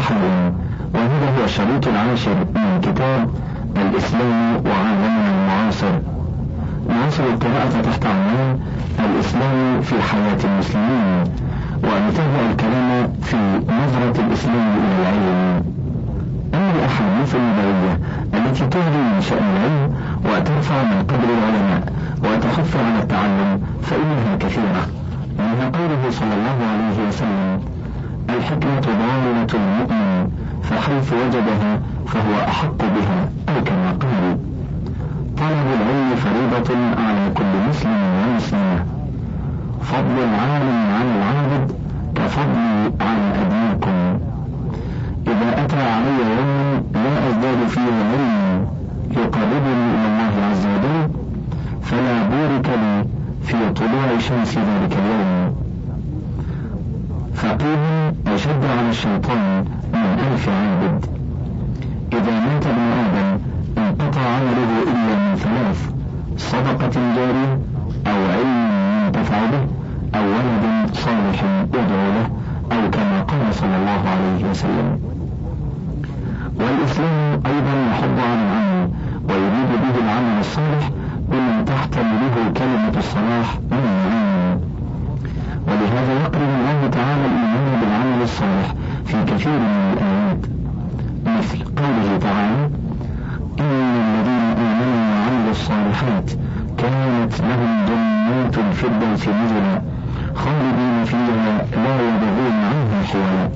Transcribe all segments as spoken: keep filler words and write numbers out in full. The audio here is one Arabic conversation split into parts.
الحالي، وهذا هو الشريط العاشر من كتاب الإسلام وعالمنا المعاصر. نواصل القراءة تحت عنوان الإسلام في حياة المسلمين، ونتابع الكلام في نظرة الإسلام إلى العلم. أما الأحاديث النبوية التي تعلي من شأن العلم وترفع من قدر العلماء وتحث على التعلم فإنها كثيرة، منها قوله صلى الله عليه وسلم: الحكمة ضالة المؤمن فحيث وجدها فهو أحق بها، أو كما قال: طلب العلم فريضة على كل مسلم ومسلمة، فضل العالم على العابد كفضلي على أدناكم، إذا أتى علي يوم لا أزداد فيه علما يقربني إلى الله عز وجل فلا بورك لي في طلوع شمس ذلك اليوم. فقيه أشد على الشيطان من ألف عابد. إذا مات ابن آدم انقطع عمله إلا من ثلاث: صدقة جارية، أو علم ينتفع به، أو ولد صالح يدعو له، أو كما قال صلى الله عليه وسلم. والإسلام أيضا يحض على العمل ويريد به العمل الصالح بمن تحتمله كلمة الصلاح من العلم، ولهذا يقرن الله تعالى الإيمان بالعمل الصالح في كثير من الآيات، مثل قوله تعالى: إن الذين آمنوا وعملوا الصالحات كانت لهم جنات الفردوس نزلا خالدين فيها لا يبغون عنها حولا.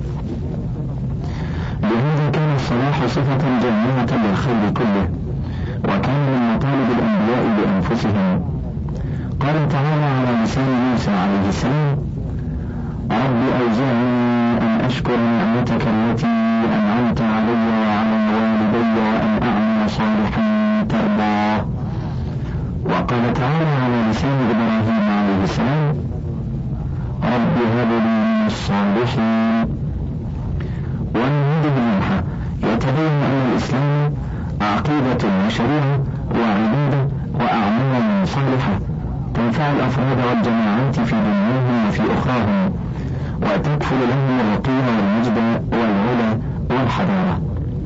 لهذا كان الصلاح صفة جامعة للخير كله، وكان من مطالب الأنبياء بأنفسهم. قال تعالى على لسان موسى عليه السلام: رب أوزعني أن أشكر نعمتك التي أنعمت علي وعلى والدي وأن أعمل صالحا ترضاه. وقال تعالى على لسان إبراهيم عليه السلام: رب هب لي من الصالحين. ومن هذه المنحة يتبين أن الإسلام عقيدة وشريعة وعبادة وأعمال صالحة تنفع الأفراد والجماعات في دنياهم وفي أخراهم، وتكفل لهم الرقي والمجد والعلا والحضارة.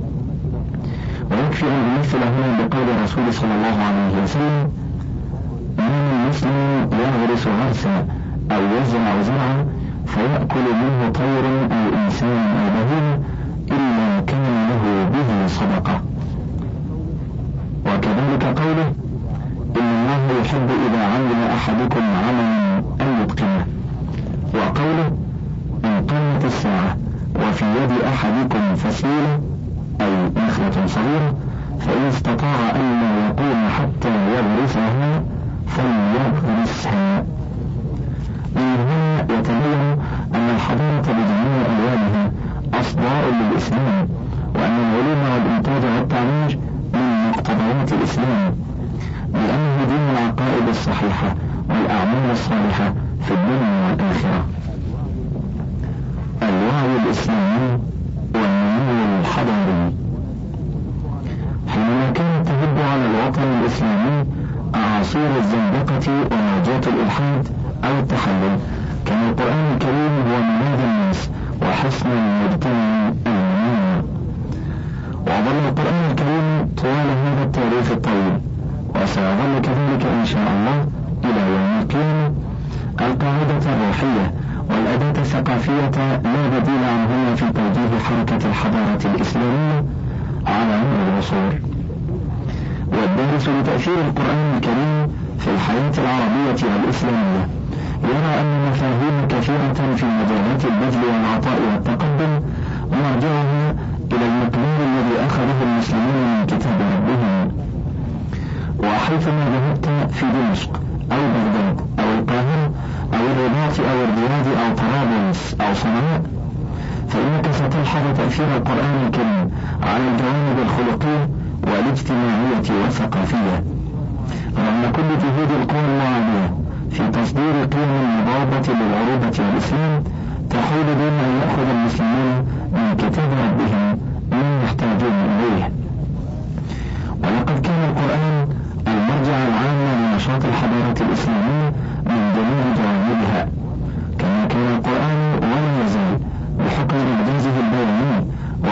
ويكفي أن نمثل هنا بقول الرسول صلى الله عليه وسلم: من المسلم يغرس غرسا أو يزرع زرعا فيأكل منه طير أو إنسان أو بهيمة إلا كان له به صدقة. وكذلك قوله: إن الله يحب إذا عمل أحدكم عملا أن يتقنه. وقوله: إن قامت الساعة وفي يد أحدكم فسيلة أي نخلة صغيرة فإن استطاع أن لا يقوم حتى يغرسها فليغرسها. من هنا يتبين أن الحضارة بجميع ألوانها أصداء للإسلام، وأن العلوم والإنتاج والتعليم من مقتضيات الإسلام، لأنه دين العقائد الصحيحة والأعمال الصالحة في الدنيا والآخرة. الوعي الإسلامي والنمو الحضاري. حينما كانت تهب على الوطن الإسلامي أعاصير الزندقة وموجات الإلحاد أو التحلل، كان القرآن الكريم هو ملاذ الناس وحصن المجتمع المنير. وظل القرآن الكريم طوال هذا التاريخ الطويل، وسيظل كذلك إن شاء الله إلى يوم القيامة، القاعدة الروحية والأداة الثقافية لا بديل عنهما في توجيه حركة الحضارة الإسلامية على مر العصور. والدارس لتأثير القرآن الكريم في الحياة العربية والإسلامية يرى أن مفاهيم كثيرة في مجالات البذل والعطاء والتقدم مرجعها إلى المقدار الذي أخذه المسلمون من كتاب ربهم. وحيثما ذهبت في دمشق أو بغداد أو القاهرة أو الرباط أو الرياض أو طرابلس أو صنعاء فإنك ستلحظ تأثير القرآن الكريم على الجوانب الخلقية والاجتماعية والثقافية، رغم كل جهود القوى المعادية في تصدير قيم مضادة للعروبة والإسلام تحول دون أن يأخذ المسلمون من كتاب ربهم من يحتاجون إليه. ولقد كان القرآن المرجع العام لنشاط الحضارة الإسلامية من جميع جوانبها، كما كان القرآن ولا يزال بحكم إعجازه البياني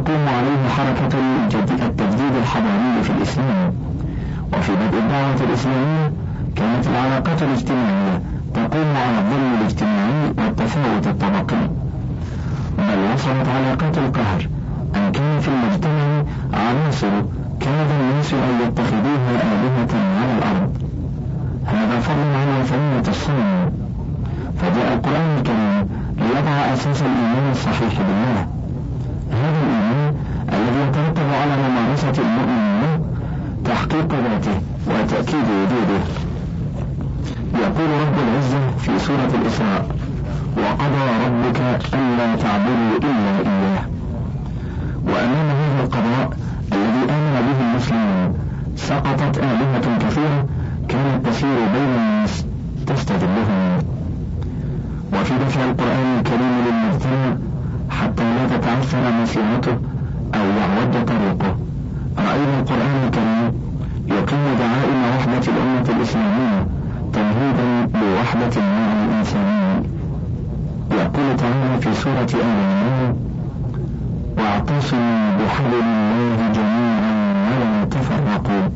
تقوم عليه حركة التجديد الحضاري في الإسلام. وفي بدء الدعوة الإسلامية كانت العلاقات الاجتماعية تقوم على الظلم الاجتماعي والتفاوت الطبقي، بل وصلت علاقات القهر أن كان في المجتمع عناصر كاد الناس أن يتخذوها آلهة على الأرض، هذا فضل عن وثنية الصنم. فجاء القرآن الكريم ليضع أساس الإيمان الصحيح بالله، هذا الإيمان الذي يترتب على ممارسة المؤمن تحقيق ذاته وتأكيد وجوده. يقول رب العزة في سورة الإسراء: وقضى ربك ألا تعبدوا إلا إياه. وأمام هذا القضاء الذي آمن به المسلمون سقطت آلهة كثيرة كانت تسير بين الناس تستدلهم. وفي دفع القرآن الكريم للمجتمع حتى لا تتعثر مسيرته أو يعوج طريقه، رأينا القرآن الكريم يقيم دعائم وحدة الأمة الإسلامية تمهيدا لوحدة النوع الإنساني. يقول تعالى في سورة آل عمران: واعتصموا بحبل الله جميعا ولا تفرقوا.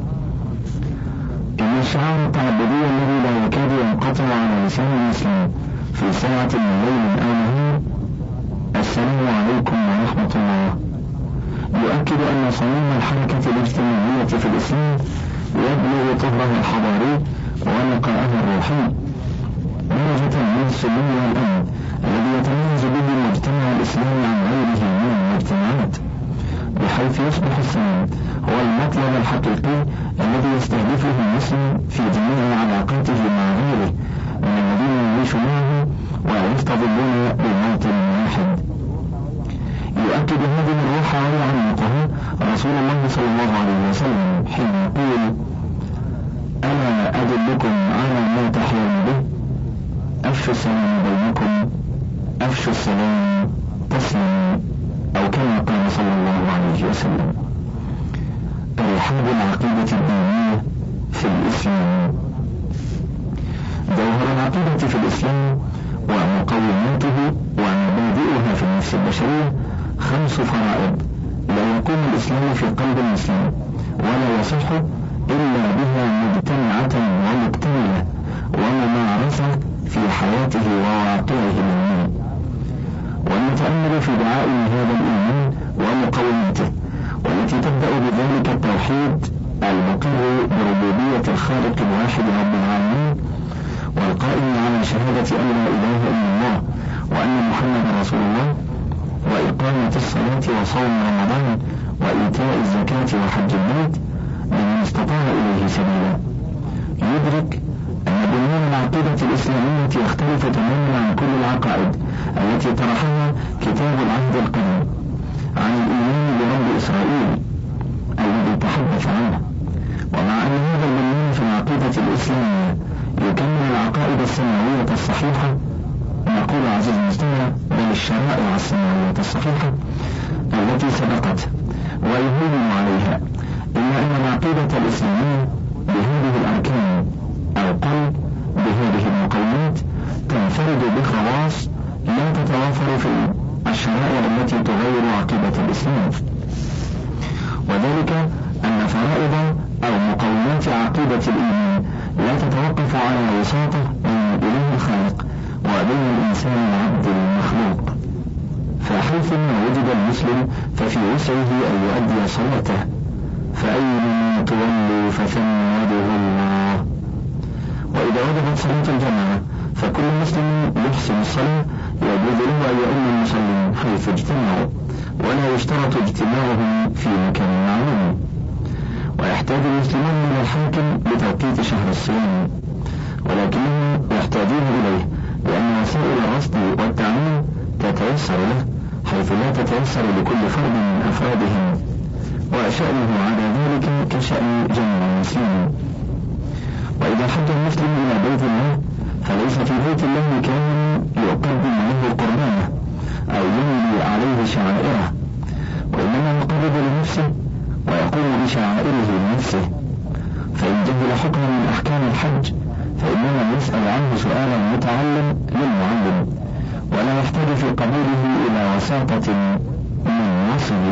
إن الشعار التعبدي الذي لا يكاد ينقطع على لسان المسلم في ساعة من ليل أو نهار: السلام عليكم ورحمة الله، يؤكد أن صميم الحركة الاجتماعية في الإسلام يبلغ طهرها الحضاري ونقاءها الروحي درجة من السلم والأمن الذي يتميز به المجتمع الإسلامي عن غيره من المجتمعات، بحيث يصبح السلام هو المطلب الحقيقي الذي يستهدفه المسلم في جميع علاقاته مع غيره من الذين يعيش معه ويستظلون بموطن واحد. يؤكد هذه الروح ويعمقها رسول الله صلى الله عليه وسلم حين يقول: ألا أدلكم على ما تحيون به؟ أفشوا السلام بينكم، أفشوا السلام تسلموا، أو كما قال صلى الله عليه وسلم. رحاب العقيدة الدينية في الإسلام. جوهر العقيدة في الإسلام ومقوماته ومبادئها في النفس البشرية خمس فرائض لا يقوم الإسلام في قلب المسلم ولا يصح إلا بها مجتمعة ومكتملة وممارسة في حياته وواقعه اليومي. ونتأمل في دعائم هذا الإيمان ومقوماته، والتي تبدأ بذلك التوحيد المقر بربوبية الخالق الواحد رب العالمين، والقائم على شهادة أن لا إله إلا الله وأن محمد رسول الله، وإقامة الصلاة وصوم رمضان وإيتاء الزكاة وحج البيت لمن استطاع إليه سبيلا. يدرك أن بنيان العقيدة الإسلامية يختلف تماما عن كل العقائد التي طرحها كتاب العهد القديم عن الإيمان برب إسرائيل الذي تحدث عنه. ومع أن هذا البنيان في العقيدة الإسلامية يكمل العقائد السماوية الصحيحة، نقول عزيز المستمع بل الشرائع السماوية الصحيحة التي سبقت ويهون عليها، إلا أن العقيدة الإسلامية بهذه الأركان أو قل بهذه المقومات تنفرد بخواص لا تتوافر في الشرائع التي تغير عقيدة الإسلام، وذلك أن فرائض أو مقومات عقيدة الإيمان لا تتوقف على وساطة بين الإله الخالق وبين الإنسان العبد المخلوق، فحيثما وجد المسلم ففي وسعه أن يؤدي صلاته، فأينما تولوا فثم وجه الله. وإذا وجبت صلاة الجماعة فكل مسلم يحسن الصلاة يجوز له أن يؤم المصلين حيث اجتمعوا، ولا يشترط اجتماعهم في مكان معلوم. ويحتاج المسلمون من الحاكم لتوقيت شهر الصيام، ولكنهم يحتاجون إليه لأن وسائل الرصد والتعليم تتيسر له حيث لا تتيسر لكل فرد من أفرادهم، وشأنه على ذلك كشأن جميع المسلمين. وإذا حج المسلم إلى بيت الله فليس في بيت الله كان يقدم له قربانه أو يملي عليه شعائره، وإنما يقرب لنفسه ويقوم بشعائره لنفسه. فإن جهل حكما من أحكام الحج فإنما يسأل عنه سؤال المتعلم للمعلم، ولا يحتاج في قبوله إلى وساطة من وصي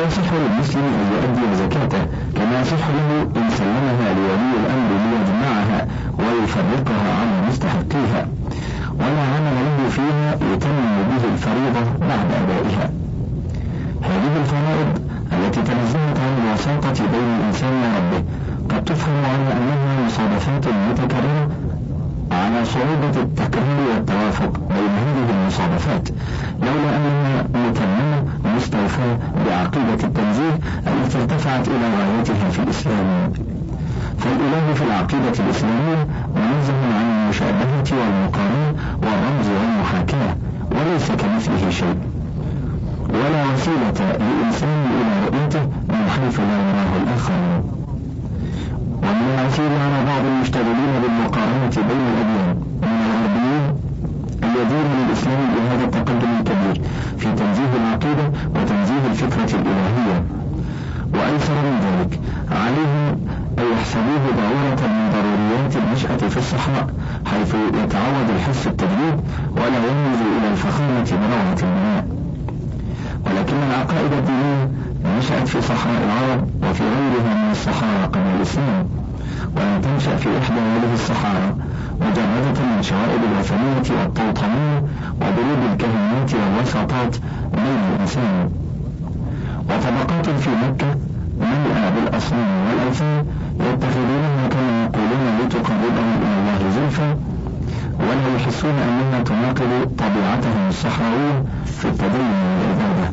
يصح للمسلم أن يؤدي زكاته كما يصح له إن سلمها لولي الأمر ليجمعها ويفرقها عن مستحقيها، ولا عمل له فيها يتمم به الفريضة بعد أدائها. هذه الفرائض التي تنزلت عن الوساطة بين الإنسان وربه قد تفهم على أنها مصادفات متكررة على صعوبة التكرر والتوافق بين هذه المصادفات، لولا أنها متممة مستوفاة بعقيدة التنزيه التي ارتفعت إلى غايتها في الإسلام. فالإله في العقيدة الإسلامية منزه عن المشابهة والمقارنة والرمز والمحاكاة، وليس كمثله شيء، ولا وسيلة لإنسان إلى رؤيته من حيث لا يراه الآخرين. ومن العسير على بعض المشتغلين بالمقارنة بين الأديان من الغربيين أن يدين للإسلام بهذا التقدم الكبير في تنزيه العقيدة وتنزيه الفكرة الإلهية. وأيسر من ذلك عليهم أن يحسبوه ضرورة من ضروريات النشأة في الصحراء، حيث يتعود الحس التجديد ولا ينمز إلى الفخامة بروعة البناء. ولكن العقائد الدينية نشأت في صحراء العرب وفي غيرها من الصحارى قبل الإسلام، ولم تنشأ في إحدى هذه الصحارى مجردة من شوائب الوثنية والطوطمية وبرود الكهنات والوساطات بين الإنسان. وطبقات في مكة ملأى بالأصنام والأوثان يتخذونها كما يقولون لتقربهم إلى الله زلفى، ولا يحسون أنها تناقض طبيعتهم الصحراوية في التدين والعبادة.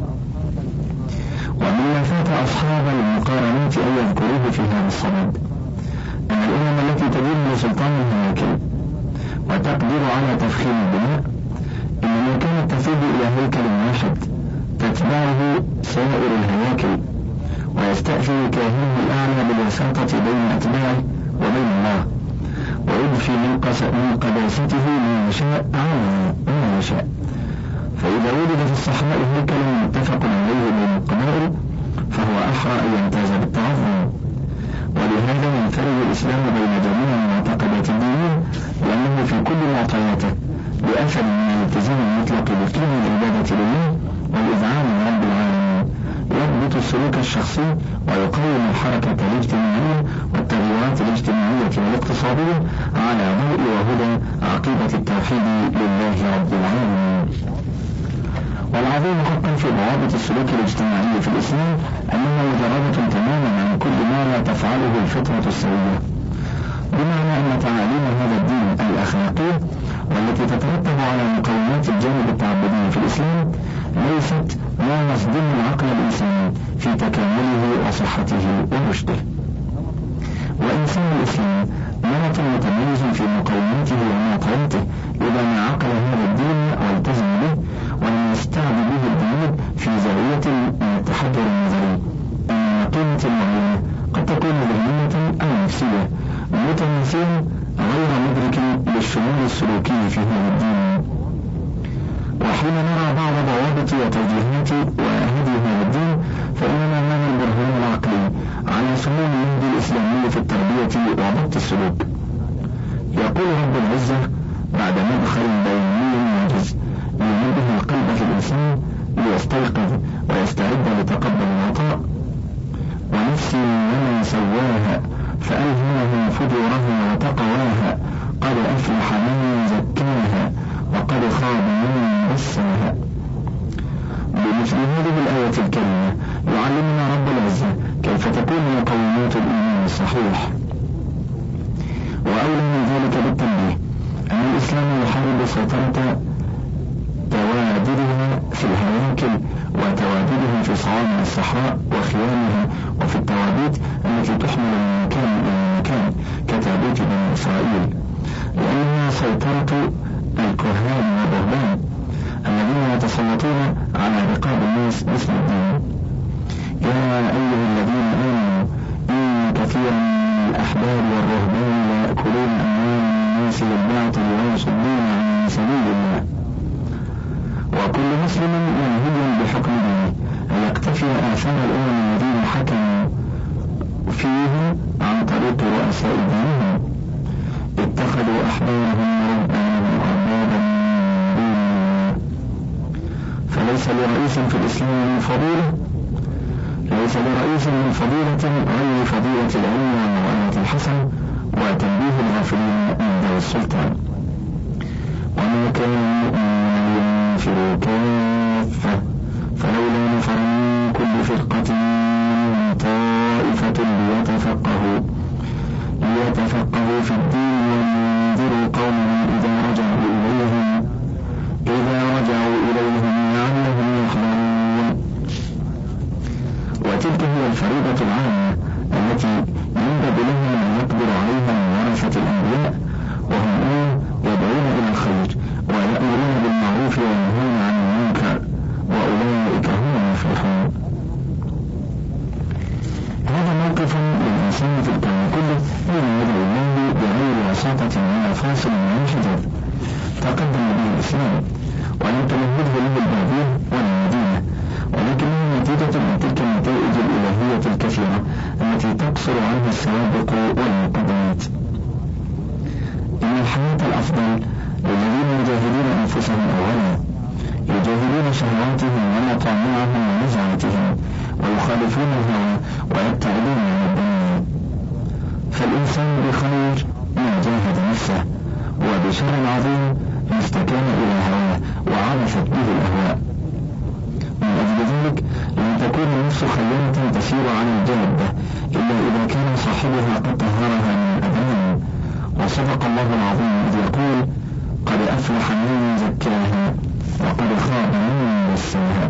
ومما فات أصحاب المقارنات أن يذكروه في هذا الصدد أن الأمم التي تدين لسلطان الهياكل وتقدر على تفخيم البناء إنما كانت تفيد إلى هيكل واحد تتبعه سائر الهياكل، ويستأثر كاهنه الأعلى بالوساطة بين أتباعه وبين الله، ويضفي من قداسته ما يشاء على ما يشاء. فإذا وجد في الصحراء هيكل متفق عليه بين القبائل فهو أحرى أن يمتاز بالتعظم. ولهذا ينفرد الإسلام بين جميع المعتقدات الدينية لأنه في كل معطياته بأثر من الالتزام المطلق بقيم العبادة لله والإذعان لرب العالمين يضبط السلوك الشخصي ويقوم الحركة الاجتماعية والتغييرات الاجتماعية والاقتصادية على ضوء وهدى عقيدة التوحيد لله رب العالمين. والعظيم حقا في ضوابط السلوك الاجتماعي في الإسلام أنها مجردة تماما عن كل ما لا تفعله الفطرة السوية، بمعنى أن تعاليم هذا الدين الأخلاقية والتي تترتب على مقومات الجانب التعبدي في الإسلام ليست ما يصدم العقل الإنساني في تكامله وصحته ورشده. وإنسان الإسلام نمط متميز في مقوماته ومعطياته إذا ما عقل هذا الدين والتزم به ولم يستعد به الجنود في زاوية من التحضر النظري أن قيمة معينة قد تكون ذهنية أو نفسية متمثلا غير مدرك للشمول السلوكي في هذا الدين. وحين نرى بعض ضوابط وتوجيهات وهدي هذا الدين فإننا نرى البرهان العقلي على سمو النهج الإسلامي في التربية وضبط السلوك. يقول رب العزة بعد مدخل بياني موجز لينبه القلب في الإنسان ليستيقظ ويستعد لتقبل العطاء: ونفس وما سواها فألهمها فجورها وتقواها قد أفلح من زكاها وقد خاب من دساها. بمثل هذه الآية الكريمة يعلمنا رب العزة كيف تكون مقومات الإيمان الصحيح. وأولى من ذلك بالتنبيه أن الإسلام يحارب سيطرة تواددها في الهياكل وتواددها في صوامع الصحراء وخيامها وفي التوابيت التي تحمل من مكان إلى مكان كتابوت بني إسرائيل، لأنها سيطرة الكهان والرهبان الذين يتسلطون على رقاب الناس باسم الدين. يا أيها الذين آمنوا إن كثيرا من الأحبار والرهبان لا يأكلون أموال الناس بالباطل ويصدون عن سبيل الله. وكل مسلم منهي بحكم دينه أن يقتفي آثار الأمم الذين حكموا فيهم عن طريق رؤساء دينهم اتخذوا أحبارهم ورهبانهم أربابا من دون الله. فليس لرئيس في الإسلام من فضيلة ليس لرئيس من فضيلة غير فضيلة العلم والموعظة الحسنة وتنبيه الغافلين من ذوي السلطان. وما كان المؤمنون لينفروا كافة فلولا نفر من كل فرقة منهم طائفة ليتفقهوا ليتفقهوا في الدين وينذروا قومهم إذا رجعوا إليهم إذا رجعوا إليهم لعلهم يحذرون. وتلك هي الفريضة العامة التي ينبغي لها من يقدر عليها من ورثة الأنبياء، وهم يدعون إلى الخير ويأمرون بالمعروف وينهون عن المنكر، وأولئك هم المفلحون. هذا موقف للإنسان في الكون كله حين يدعو الله بغير وساطة ولا فاصل من الحجاب تقدم به الإسلام، ولم تمهده له البادية ولا المدينة، ولكنه نتيجة من تلك النتائج الإلهية الكثيرة التي تقصر عنها السوابق والمقدمات. إن الحياة الأفضل للذين يجاهدون أنفسهم أولا، يجاهدون شهواتهم ومطامعهم ونزعاتهم ويخالفون الهوى ويبتعدون عن الدنيا. فالإنسان بخير ما جاهد نفسه، وبشر عظيم ما استكان إلى هواه وعرفت به الأهواء. من أجل ذلك لا تكون النفس خيانة تسير على الجادة إلا إذا كان صاحبها قد طهرها من الأذان. وصدق الله العظيم إذ يقول: قد أفلح من زكاها وقد خاب من دساها.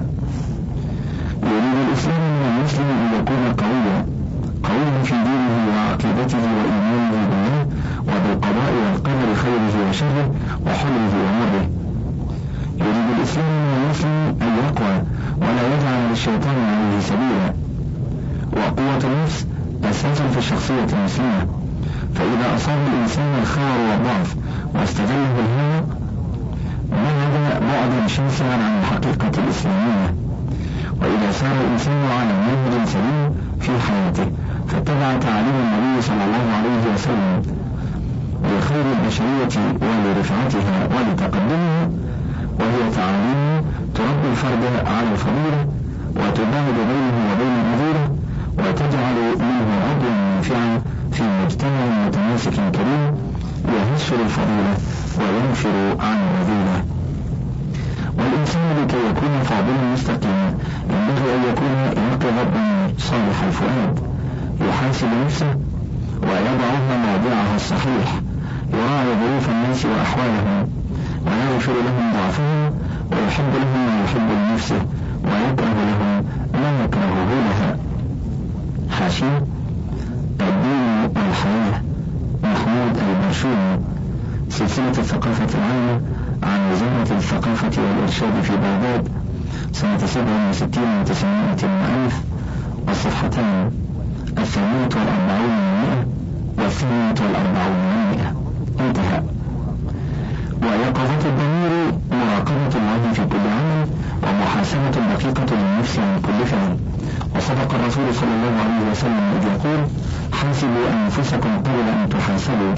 يريد الإسلام من المسلم أن يكون قويا قويا في دينه وعقيدته وإيمانه بالله وبالقضاء والقدر خيره وشره وحلوه ومره. يريد الإسلام من المسلم أن يقوى ولا يجعل للشيطان عليه سبيلا. وقوة النفس أساس في الشخصية المسلمة، فإذا أصاب الإنسان الخور والضعف واستغله الهوى بعد بعدا شاسعا عن الحقيقة الإسلامية. وإذا سار الإنسان على منهج سليم في حياته فاتبع تعاليم النبي صلى الله عليه وسلم لخير البشرية ولرفعتها ولتقدمها، وهي تعاليم تربي الفرد على الفضيلة وتباعد بينه وبين الرذيلة وتجعل منه عضوا نافعا في مجتمع متماسك كريم يهش للفضيلة وينفر عن الرذيلة. والإنسان لكي يكون فاضلا مستقيما ينبغي أن يكون يقظا صالح الفؤاد، يحاسب نفسه ويضعها موضعها الصحيح، يراعي ظروف الناس وأحوالهم ويغفر لهم ضعفهم ويحب لهم ما يحب لنفسه ويكره لهم ما يكرهه لها. حاشية: الدين والحياة، محمود البرشومي، سلسلة الثقافة العامة عن وزارة الثقافة والإرشاد في بغداد، سنة سبع وستين وتسعمائة وألف، والصفحتان الثانية والأربعون من مئة والثانية والأربعون من مئة. انتهى. ويقظة الضمير مراقبة الله في كل عمل ومحاسبة دقيقة للنفس عن كل فعل. وصدق الرسول صلى الله عليه وسلم إذ يقول: حاسبوا أنفسكم قبل أن تحاسبوا.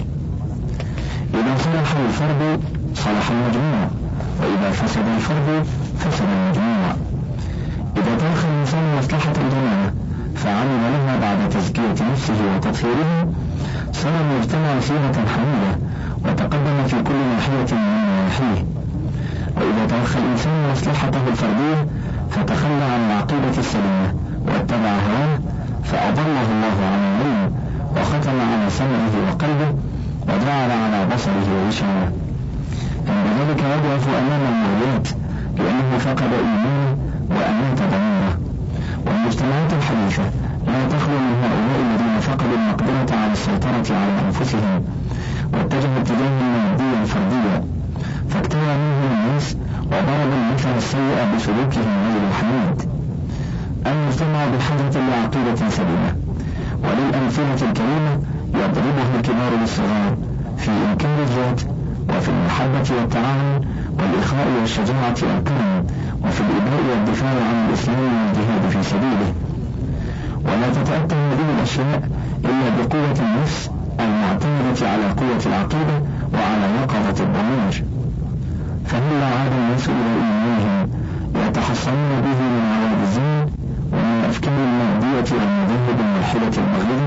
إذا صلح الفرد صلح المجموع، وإذا فسد الفرد فسد المجموع. إذا ترك الإنسان مصلحة الجماعة فعمل لها بعد تزكية نفسه وتطهيرها صار المجتمع سيرة حميدة وتقدم في كل ناحية من نواحيه. وإذا ترك الإنسان مصلحته الفردية فتخلى عن العقيدة السليمة واتبع هواه فأضله الله عن العلم وختم على سمعه وقلبه وجعل على بصره ووجهه. عند ذلك يضعف أمام المولات لأنه فقد إيمانه وأمات ضميره. والمجتمعات الحديثة لا تخلو من هؤلاء الذين فقدوا المقدرة على السيطرة على أنفسهم واتجهوا اتجاها ماديا فرديا، فاكتوى منهم الناس وضربوا المثل السيء بسلوكهم غير الحميد. المجتمع بحاجة لعقيدة سليمة وللأمثلة الكريمة يضربها الكبار للصغار في إنكار الذات وفي المحبة والتعاون والإخاء والشجاعة والكرم وفي الإباء والدفاع عن الإسلام والجهاد في سبيله. ولا تتأتى هذه الأشياء إلا بقوة النفس المعتمدة على قوة العقيدة وعلى يقظة الضمير. فهلا عاد الناس إلى إيمانهم يتحصنون به من عواد الزين ومن الأفكار المادية الساحلة المغربي: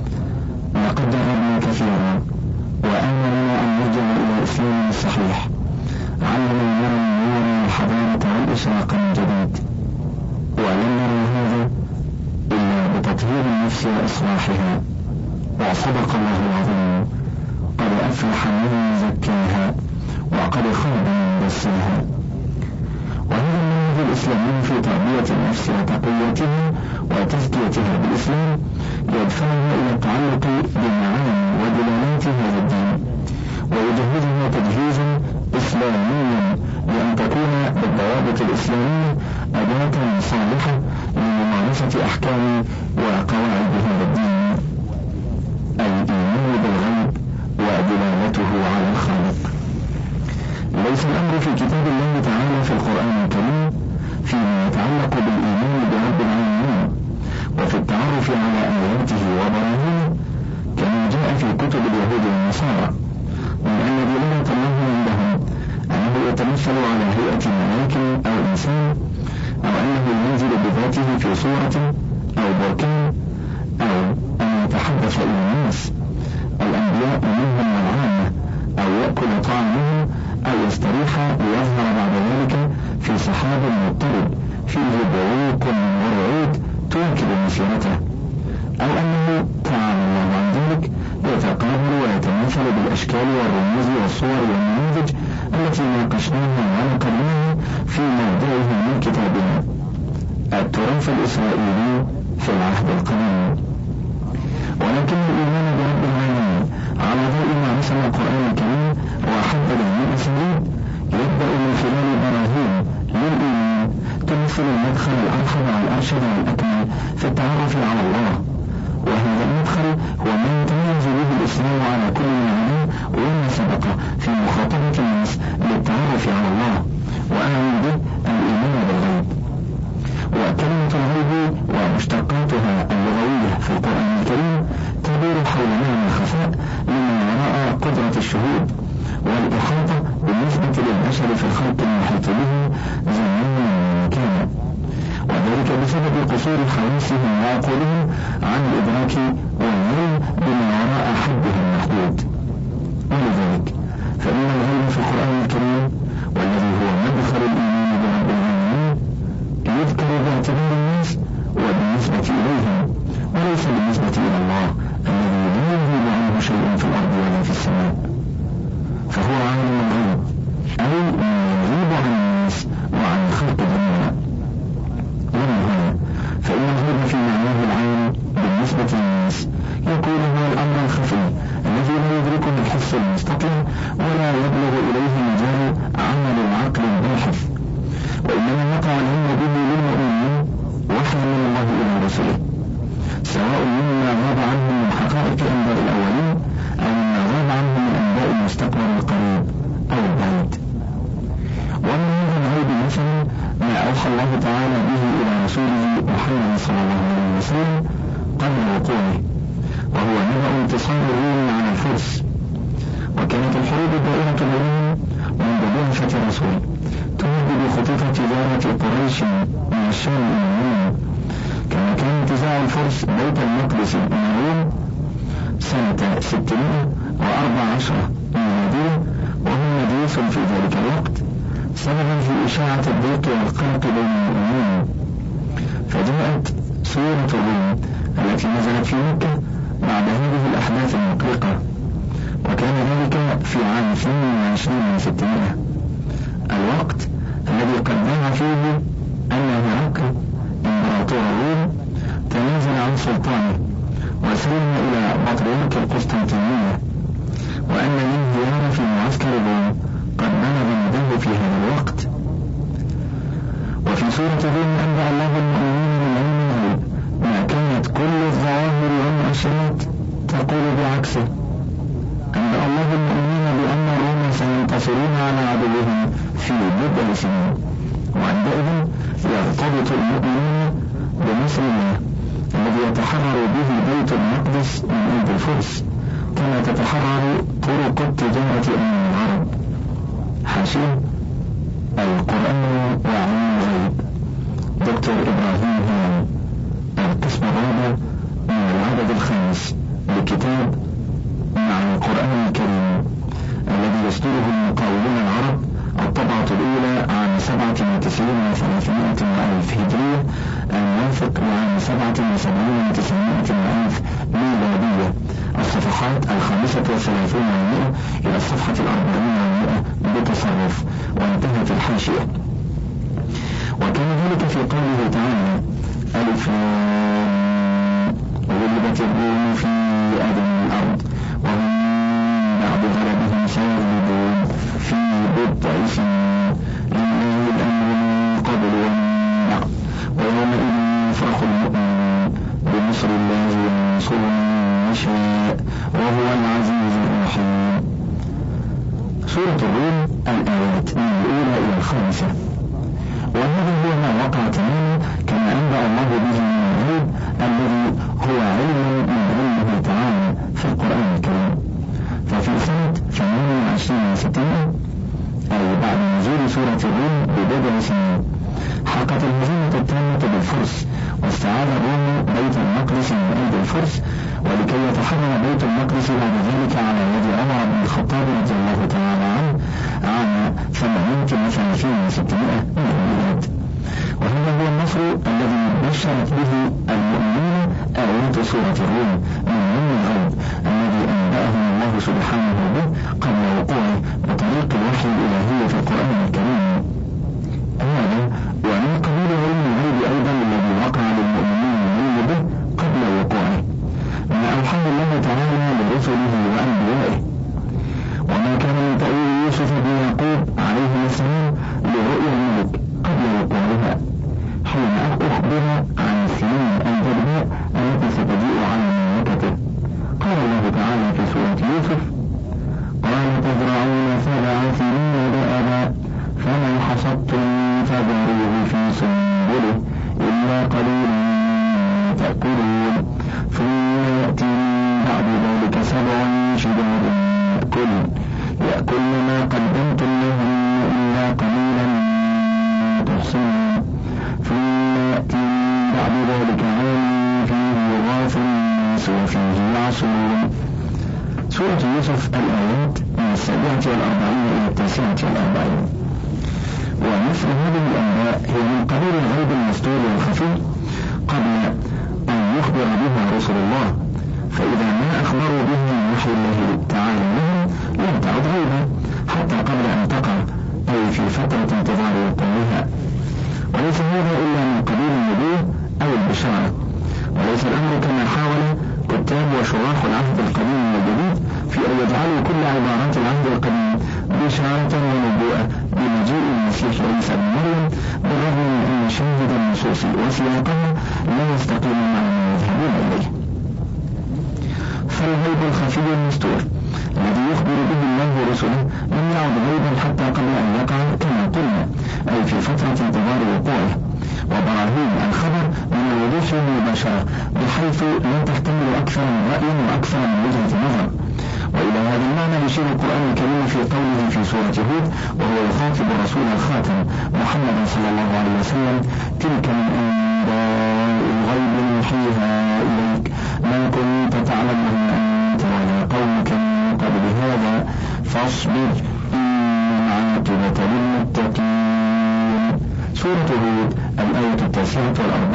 لقد جربنا كثيرا وأن لنا أن نرجع إلى إسلام الصحيح، علنا نرى النور والحضارة والإشراق من جديد، ولم نرى هذا إلا بتطهير النفس وإصلاحها. وصدق الله العظيم: قد أفلح من زكاها وقد خاب من دساها. وهذا المنهج الإسلامي في تربية النفس وتقويتها وتزكيتها بالإسلام يدفعها إلى التعلق بمعاني ودلالات هذا الدين، ويجهزها تجهيزا إسلاميا لأن تكون بالضوابط الإسلامية أداة صالحة لممارسة أحكام وقواعد هذا الدين، الإيمان بالغيب ودلالته على الخالق. ليس الأمر في كتاب الله تعالى في القرآن الكريم فيما يتعلق بالإيمان برب العالمين وفي التعرف على آياته وبراهينه كما جاء في كتب اليهود والنصارى، من أن دلالة الله عندهم أنه يتمثل على هيئة ملاك أو إنسان، أو أنه ينزل بذاته في صورة أو بركان، أو أن يتحدث إلى الناس الأنبياء منهم والعامة، أو يأكل طعامهم، أو يستريح ليظهر بعد ذلك في سحاب مضطرب فيه بروق ورعود تنكر مسيرته، أو أنه تعالى الله عن ذلك يتقابل ويتمثل بالأشكال والرموز والصور والنماذج التي ناقشناها ونقلناها في موضوعها من كتابنا التراث الإسرائيلي في العهد القديم. ولكن الإيمان برب العالمين على ضوء ما رسم القرآن الكريم وحدد من أساليب يبدأ من خلال براهين للإيمان تمثل المدخل الأرحب والأرشد والأكمل في التعرف على الله، وهذا المدخل هو ما يتميز به الإسلام على كل المعنى وما سبق في مخاطبة الناس للتعرف على الله، وأعني به الإيمان بالغيب. وكلمة الغيب ومشتقاتها اللغوية في القرآن الكريم تدور حول معنى الخفاء مما وراء قدرة الشهود والإحاطة بالنسبة للبشر في الخلق المحيط به زمانا ومكانا، وذلك بسبب قصور حواسهم وعقولهم عن الإدراك والنيل بما وراء حدها المحدود. ولذلك فإن الغيب في القرآن الكريم والذي هو مدخل الإيمان برب العالمين يذكر باعتبار الناس وبالنسبة إليهم، وليس بالنسبة إلى الله الذي لا يغيب عنه شيء في الأرض ولا في السماء، فهو عالم الغيب أي ما يغيب عن الناس وعن الخلق جميعا. ومن هنا فإن الغيب في معناه العام بالنسبة للناس يكون هو الأمر الخفي الذي لا يدركه الحس المستطيع ولا يبلغ إليه مجال عمل العقل الباحث، وإنما يقع العلم به للمؤمنين وحيا من الله إلى رسله، سواء مما غاب عنه من حقائق أنباء الأولين أو مما غاب عنه من أنباء المستقبل القريب أو البعيد. ومن هذا الغيب مثلا ما أوحى الله تعالى به إلى رسوله محمد صلى الله عليه وسلم قبل وقوعه، وهو نبأ انتصار الروم على الفرس. وكانت الحروب الدائرة بينهم منذ بعثة الرسول تهدد خطوط تجارة قريش من الشام إلى اليمن، كما كان انتزاع الفرس بيت المقدس من الروم سنة ستمائة وأربع عشرة ميلادية، وهم مديس في ذلك الوقت سببا في إشاعة الضيق والقلق بين المؤمنين. فجاءت سورة الروم التي نزلت في مكة بعد هذه الأحداث المقلقة، وكان ذلك في عام اثنين وعشرين من ستمائة، الوقت الذي قد دعا فيه أن هرقل إمبراطور الروم تنازل عن سلطانه وسلم إلى بطريرك القسطنطينية، وأن الانهيار في معسكر الروم قد بلغ مداه في هذا الوقت. وفي سورة الروم أنبأ الله المؤمنين من علم الغيب ما كانت كل الظواهر والمؤشرات تقول بعكسه، أنبأ الله المؤمنين بأن الروم سينتصرون على عدوهم في بضع سنين، وعندئذ يرتبط المؤمنون بنصر الله الذي يتحرر به بيت المقدس من أيدي الفرس كما تتحرر طرق التجارة أمام العرب. حاشية: القرآن وعلم الغيب، دكتور إبراهيم هلال، القسم الرابع من الخامس لكتاب مع القرآن الكريم الذي يصدره المقاولون العرب، الطبعة الأولى عام سبعة وتسعين وثلاثمائة وألف هجرية، الموافق لعام سبعة وسبعين وتسعمائة وألف ميلادية، الصفحات الخامسة والثلاثون والمئة إلى الصفحة الأربعين والمئة بتصرف، وانتهت الحاشية. وكان ذلك في قوله تعالى: ألف غلبت الروم في أدنى الأرض وهم بعد غلبهم سيغلبون في بضع سنين لله الأمر من قبل ومن بعد ويومئذ يفرح المؤمنون بنصر الله ينصر من يشاء وهو العزيز الرحيم. سورة الروم الآيات من الأولى إلى الخامسة. وهذا هو ما وقع تماما كما أنبأ الله به من الغيب الذي هو علم من علمه تعالى في القرآن الكريم. ففي سنة ثمانية وعشرين وستين أي بعد نزول سورة الروم ببضع سنين حقت الهزيمة التامة بالفرس، واستعاد الروم بيت المقدس من أيدي الفرس، ولكي يتحرر بيت المقدس بعد ذلك على يد عمر بن الخطاب رضي الله تعالى عنه عام ثمانية وثلاثين وستمائة من الميلاد. وهذا هو النصر الذي بشرت به المؤمنين آيات سورة الروم من علم الغيب الذي أنبأهم الله سبحانه به قبل وقوعه بطريق الوحي الإلهي في القرآن الكريم. هذا ومن قبيل علم الغيب أيضا الذي وقع للمؤمنين العلم به قبل وقوعه، ما أوحاه الله تعالى لرسله وأنبيائه، وما كان من تأويل يوسف بن يعقوب عليه السلام لرؤيا الملك قبل وقوعها، حين أخبر عن السنين الجدباء التي ستجيء على مملكته. قال الله تعالى في سورة يوسف: قال تزرعون سبع سنين دأبا فما حصدتم فذروه في سنبله إلا قليلا تأكلون ثم يأتي من بعد ذلك سبع شداد يأكل يأكل ما قدمتم لهن إلا قليلا تحصنون ثم يأتي من بعد ذلك عام فيه يغاث الناس وفيه يعصرون. سورة يوسف الآيات من السابعة والأربعين إلى التاسعة والأربعين. ومثل هذه الأنباء هي من قبيل الغيب المستور والخفي قبل أن يخبر بها رسل الله، فإذا ما أخبروا به من وحي الله تعالى لهم لم تعد غيبا حتى قبل أن تقع، أي في فترة انتظار وقوعها. وليس هذا إلا من قبيل النبوة أو البشارة، وليس الأمر كما حاول كتاب وشراح العهد القديم والجديد في أن يجعلوا كل عبارات العهد القديم بشارة ونبوءة بمجيء المسيح عيسى بن مريم، بالرغم من أن شاهد النصوص وسياقها لا يستقيم مع ما يذهبون إليه. فالغيب الخفي المستور الذي يخبر به الله رسله لم يعد غيبا حتى قبل أن يقع كما قلنا، أي في فترة انتظار وقوعه. وبراهين الخبر من الوضوح والمباشرة بحيث لا تحتمل أكثر من رأي وأكثر من وجهة نظر. وإلى هذا المعنى يشير القرآن الكريم في قوله في سورة هود وهو يخاطب الرسول الخاتم محمد صلى الله عليه وسلم: تلك من أنباء الغيب نوحيها إليك ما كنت تعلمها أنت ولا قومك من قبل هذا فاصبر إن العاقبة للمتقين. سورة هود الآية التاسعة والأربعين.